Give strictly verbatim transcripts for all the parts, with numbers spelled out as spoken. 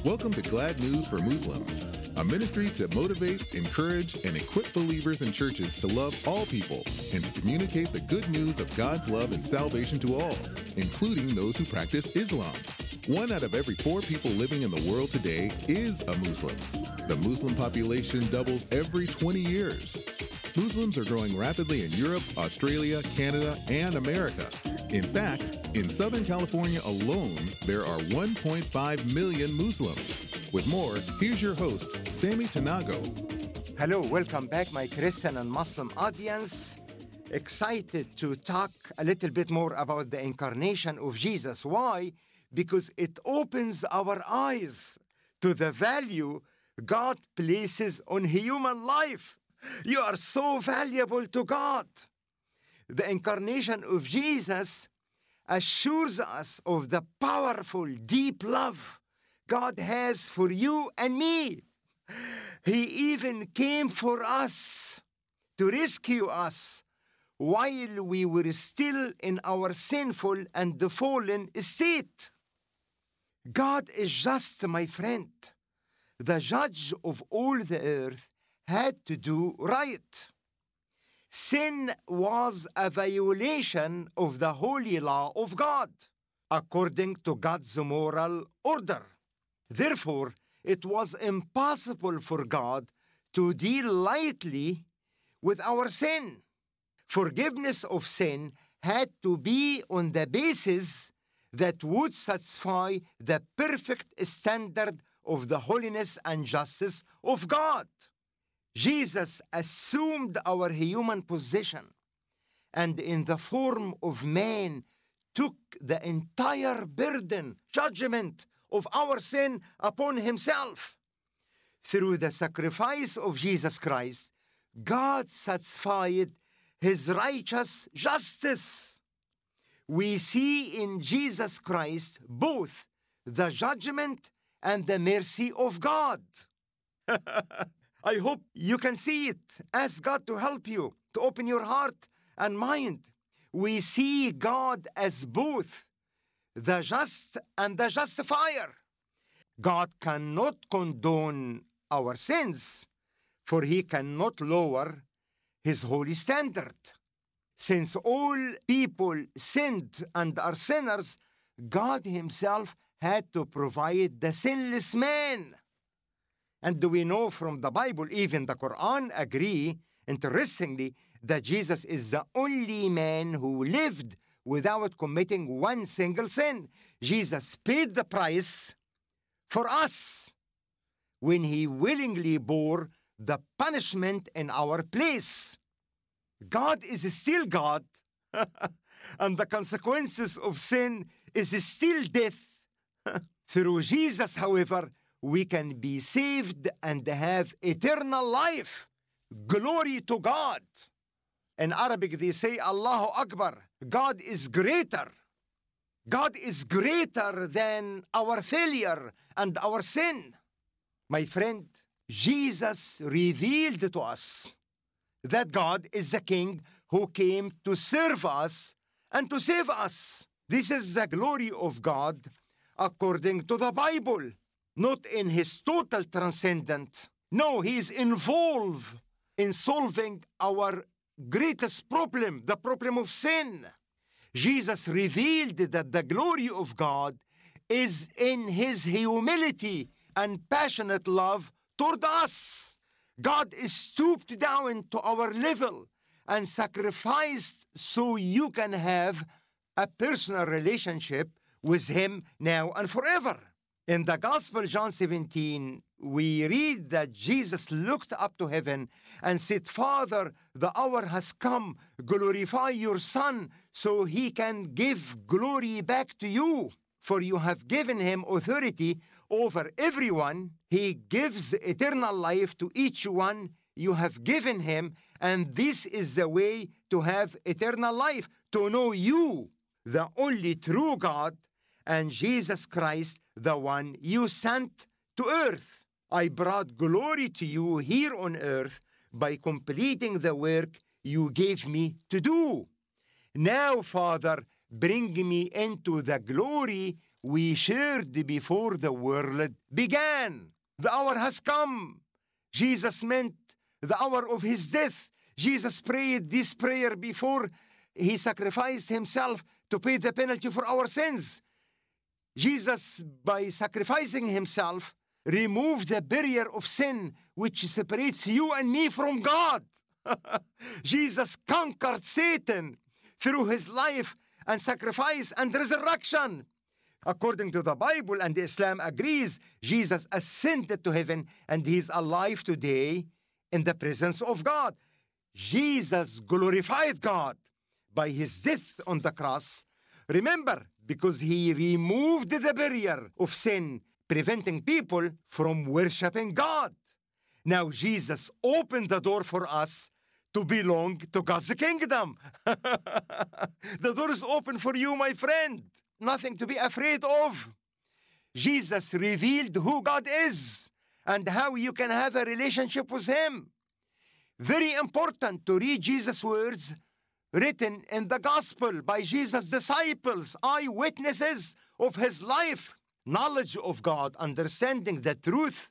Welcome to Glad News for Muslims, a ministry to motivate, encourage, and equip believers in churches to love all people and to communicate the good news of God's love and salvation to all, including those who practice Islam. One out of every four people living in the world today is a Muslim. The Muslim population doubles every twenty years. Muslims are growing rapidly in Europe, Australia, Canada, and America. In fact, in Southern California alone, there are one point five million Muslims. With more, here's your host, Sammy Tanago. Hello, welcome back, my Christian and Muslim audience. Excited to talk a little bit more about the incarnation of Jesus. Why? Because it opens our eyes to the value God places on human life. You are so valuable to God. The incarnation of Jesus assures us of the powerful, deep love God has for you and me. He even came for us to rescue us while we were still in our sinful and fallen state. God is just, my friend. The judge of all the earth had to do right. Sin was a violation of the holy law of God, according to God's moral order. Therefore, it was impossible for God to deal lightly with our sin. Forgiveness of sin had to be on the basis that would satisfy the perfect standard of the holiness and justice of God. Jesus assumed our human position and in the form of man took the entire burden, judgment of our sin upon himself. Through the sacrifice of Jesus Christ, God satisfied his righteous justice. We see in Jesus Christ both the judgment and the mercy of God. I hope you can see it. Ask God to help you, to open your heart and mind. We see God as both the just and the justifier. God cannot condone our sins, for he cannot lower his holy standard. Since all people sinned and are sinners, God himself had to provide the sinless man. And do we know from the Bible, even the Quran agree, interestingly, that Jesus is the only man who lived without committing one single sin. Jesus paid the price for us when he willingly bore the punishment in our place. God is still God, and the consequences of sin is still death. Through Jesus, however, we can be saved and have eternal life. Glory to God. In Arabic, they say, Allahu Akbar. God is greater. God is greater than our failure and our sin. My friend, Jesus revealed to us that God is the King who came to serve us and to save us. This is the glory of God according to the Bible. Not in his total transcendence. No, he is involved in solving our greatest problem, the problem of sin. Jesus revealed that the glory of God is in his humility and passionate love toward us. God is stooped down to our level and sacrificed so you can have a personal relationship with him now and forever. In the Gospel, John seventeen, we read that Jesus looked up to heaven and said, Father, the hour has come. Glorify your Son so he can give glory back to you. For you have given him authority over everyone. He gives eternal life to each one you have given him. And this is the way to have eternal life, to know you, the only true God, and Jesus Christ, the one you sent to earth. I brought glory to you here on earth by completing the work you gave me to do. Now, Father, bring me into the glory we shared before the world began. The hour has come. Jesus meant the hour of his death. Jesus prayed this prayer before he sacrificed himself to pay the penalty for our sins. Jesus, by sacrificing himself, removed the barrier of sin which separates you and me from God. Jesus conquered Satan through his life and sacrifice and resurrection. According to the Bible, and Islam agrees, Jesus ascended to heaven and he is alive today in the presence of God. Jesus glorified God by his death on the cross. Remember, because he removed the barrier of sin, preventing people from worshiping God. Now Jesus opened the door for us to belong to God's kingdom. The door is open for you, my friend. Nothing to be afraid of. Jesus revealed who God is and how you can have a relationship with him. Very important to read Jesus' words written in the gospel by Jesus' disciples, eyewitnesses of his life. Knowledge of God, understanding the truth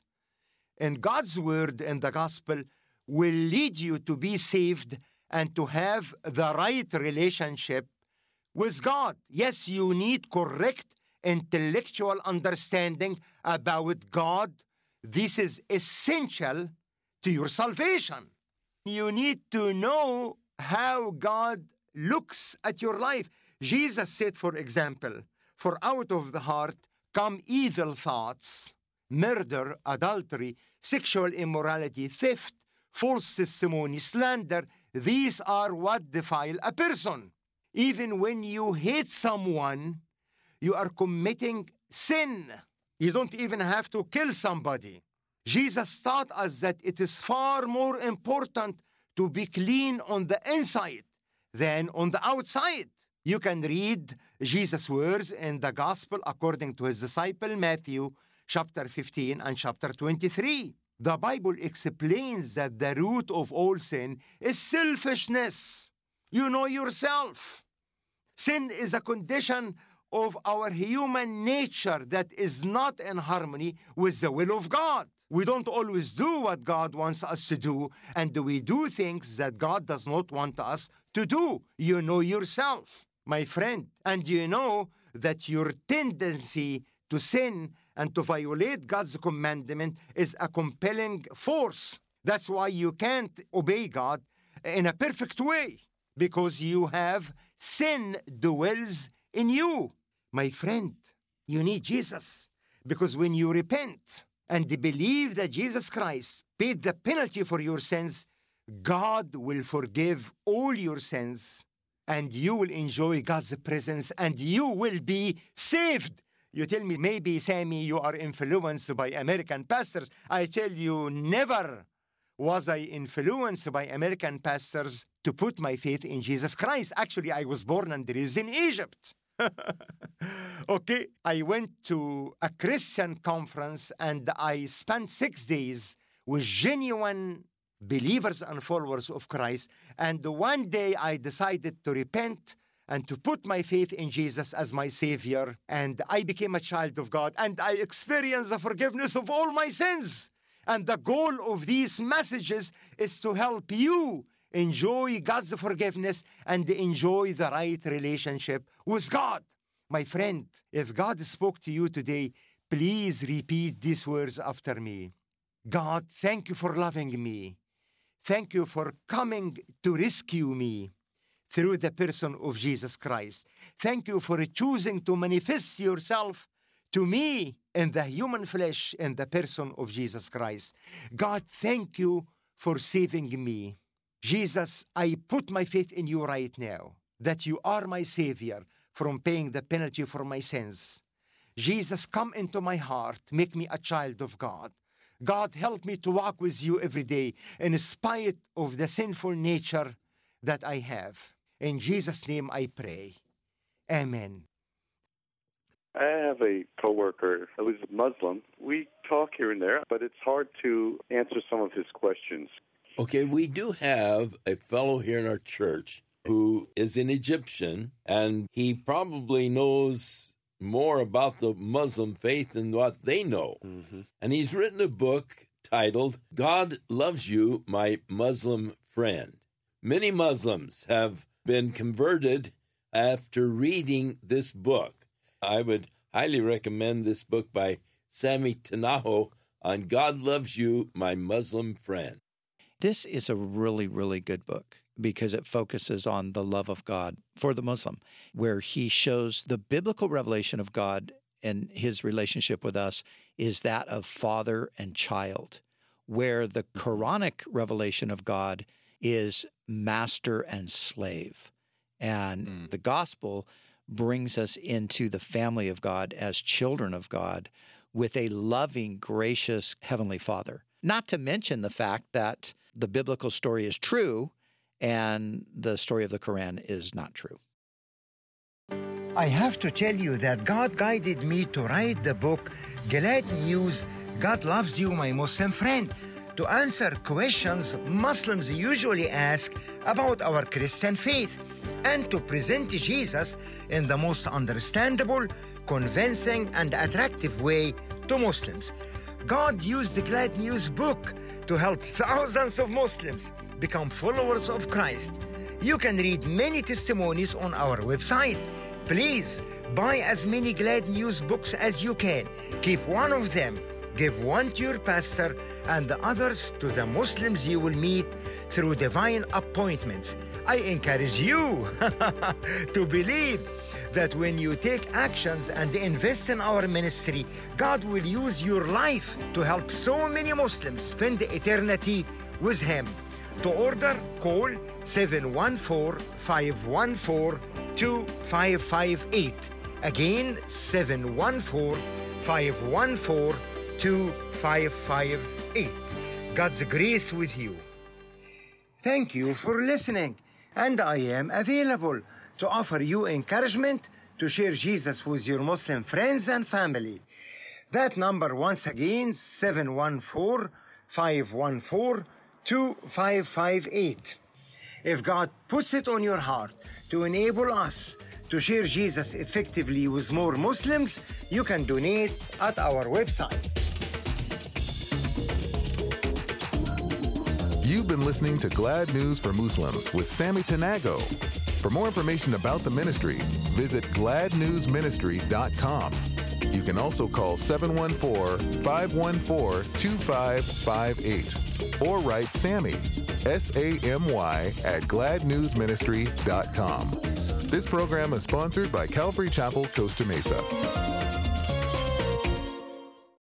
in God's word in the gospel will lead you to be saved and to have the right relationship with God. Yes, you need correct intellectual understanding about God. This is essential to your salvation. You need to know how God looks at your life. Jesus said, for example, for out of the heart come evil thoughts, murder, adultery, sexual immorality, theft, false testimony, slander. These are what defile a person. Even when you hate someone, you are committing sin. You don't even have to kill somebody. Jesus taught us that it is far more important to be clean on the inside than on the outside. You can read Jesus' words in the Gospel according to his disciple Matthew, chapter fifteen and chapter twenty-three. The Bible explains that the root of all sin is selfishness. You know yourself. Sin is a condition of our human nature that is not in harmony with the will of God. We don't always do what God wants us to do, and we do things that God does not want us to do. You know yourself, my friend, and you know that your tendency to sin and to violate God's commandment is a compelling force. That's why you can't obey God in a perfect way, because you have sin dwells in you. My friend, you need Jesus, because when you repent and believe that Jesus Christ paid the penalty for your sins, God will forgive all your sins, and you will enjoy God's presence, and you will be saved. You tell me, maybe, Sammy, you are influenced by American pastors. I tell you, never was I influenced by American pastors to put my faith in Jesus Christ. Actually, I was born and raised in Egypt. Okay, I went to a Christian conference and I spent six days with genuine believers and followers of Christ. And one day I decided to repent and to put my faith in Jesus as my Savior. And I became a child of God and I experienced the forgiveness of all my sins. And the goal of these messages is to help you enjoy God's forgiveness and enjoy the right relationship with God. My friend, if God spoke to you today, please repeat these words after me. God, thank you for loving me. Thank you for coming to rescue me through the person of Jesus Christ. Thank you for choosing to manifest yourself to me in the human flesh in the person of Jesus Christ. God, thank you for saving me. Jesus, I put my faith in you right now, that you are my Savior from paying the penalty for my sins. Jesus, come into my heart, make me a child of God. God, help me to walk with you every day in spite of the sinful nature that I have. In Jesus' name I pray. Amen. I have a coworker who's Muslim. We talk here and there, but it's hard to answer some of his questions. Okay, we do have a fellow here in our church who is an Egyptian, and he probably knows more about the Muslim faith than what they know. Mm-hmm. And he's written a book titled, God Loves You, My Muslim Friend. Many Muslims have been converted after reading this book. I would highly recommend this book by Sammy Tanaho on God Loves You, My Muslim Friend. This is a really, really good book because it focuses on the love of God for the Muslim, where he shows the biblical revelation of God and his relationship with us is that of father and child, where the Quranic revelation of God is master and slave. And mm. the gospel brings us into the family of God as children of God with a loving, gracious Heavenly Father. Not to mention the fact that the biblical story is true and the story of the Quran is not true. I have to tell you that God guided me to write the book, Glad News, God Loves You, My Muslim Friend, to answer questions Muslims usually ask about our Christian faith and to present Jesus in the most understandable, convincing, and attractive way to Muslims. God used the Glad News book to help thousands of Muslims become followers of Christ. You can read many testimonies on our website. Please buy as many Glad News books as you can. Keep one of them. Give one to your pastor and the others to the Muslims you will meet through divine appointments. I encourage you to believe that when you take actions and invest in our ministry, God will use your life to help so many Muslims spend eternity with Him. To order, call seven one four, five one four, two five five eight. Again, seven one four, five one four, two five five eight. God's grace with you. Thank you for listening, and I am available to offer you encouragement to share Jesus with your Muslim friends and family. That number once again, seven one four, five one four, two five five eight. If God puts it on your heart to enable us to share Jesus effectively with more Muslims, you can donate at our website. You've been listening to Glad News for Muslims with Sammy Tanago. For more information about the ministry, visit glad news ministry dot com. You can also call seven one four, five one four, two five five eight or write Sammy, S A M Y, at glad news ministry dot com. This program is sponsored by Calvary Chapel, Costa Mesa.